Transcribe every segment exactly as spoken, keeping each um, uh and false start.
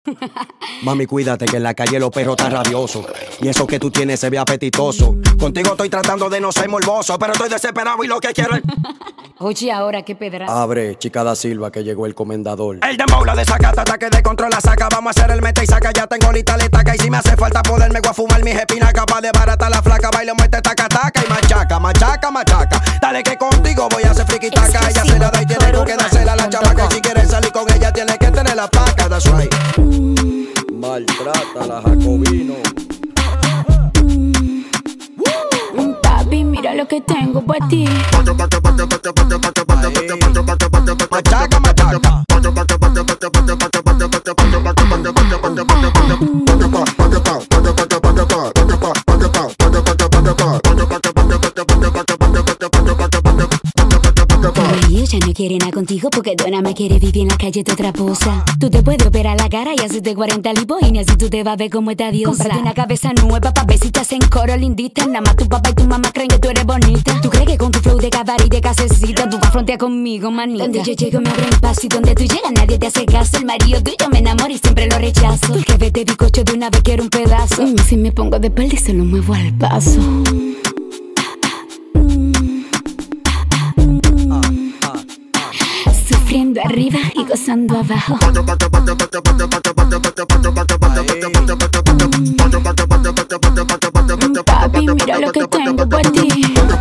Mami, cuídate que en la calle los perros están rabiosos. Y eso que tú tienes se ve apetitoso. Contigo estoy tratando de no ser morboso, pero estoy desesperado y lo que quiero es... Oye, ahora qué pedra. Abre, chica da Silva, que llegó el comendador. El dembow la desacata, ataque de control la saca. Vamos a hacer el mete y saca, ya tengo lista la estaca. Y si me hace falta poderme voy a fumar mis espinacas. Pa' de barata la flaca, baile, muerte, taca, taca. Y machaca, machaca, machaca. Dale que contigo voy a hacer friki taca. Ella se la da y tiene que quedársela la chamaca. Y si quieres salir con ella tiene que tener la paca. That's right. Maltrata la Jacobino. Papi, mira lo que tengo para ti. Machaca, machaca. Y ella no quiere nada contigo porque Donna me quiere vivir en la calle de otra posa. Tú te puedes operar la cara y hacerte cuarenta lipos y ni así tú te vas a ver como esta diosa. Cómprate una cabeza nueva pa' ver si te hacen coro lindita. Nada más tu papá y tu mamá creen que tú eres bonita. ¿Tú crees que con tu flow de cabaret y de casecita tú vas a frontear conmigo, manita? Donde yo llego me abren paso y donde tú llegas nadie te hace caso. El marido tuyo me enamora y siempre lo rechazo. Porque vete bizcocho de una vez quiero un pedazo. Mm, si me pongo de espalda y se lo muevo al paso. Sufriendo arriba y gozando abajo. Papi, mira lo que tengo por ti.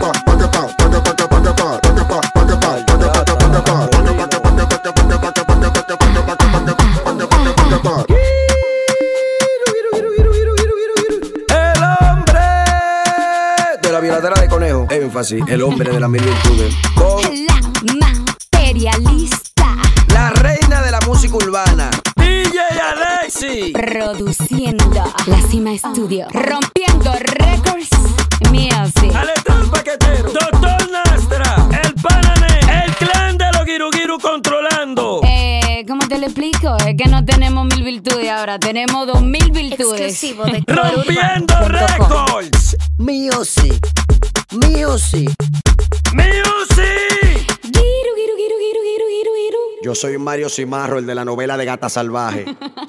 El hombre de la violadera de conejo. Énfasis, el hombre de las mil virtudes. Con La materialista. la reina de la música urbana, D J Alexi. Produciendo La Cima Estudio. Rompiendo récords. Music. Aletón paquetero. Doctor Nastra. El Panané. El clan de los Giru Giru controlando. Eh, ¿cómo te lo explico? Es que no tenemos mil virtudes ahora, tenemos dos mil virtudes. Exclusivo de Rompiendo récords. Music, music. Music. Giru, giru, giru, giru, giru, giru, giru. Yo soy Mario Cimarro, el de la novela de Gata Salvaje.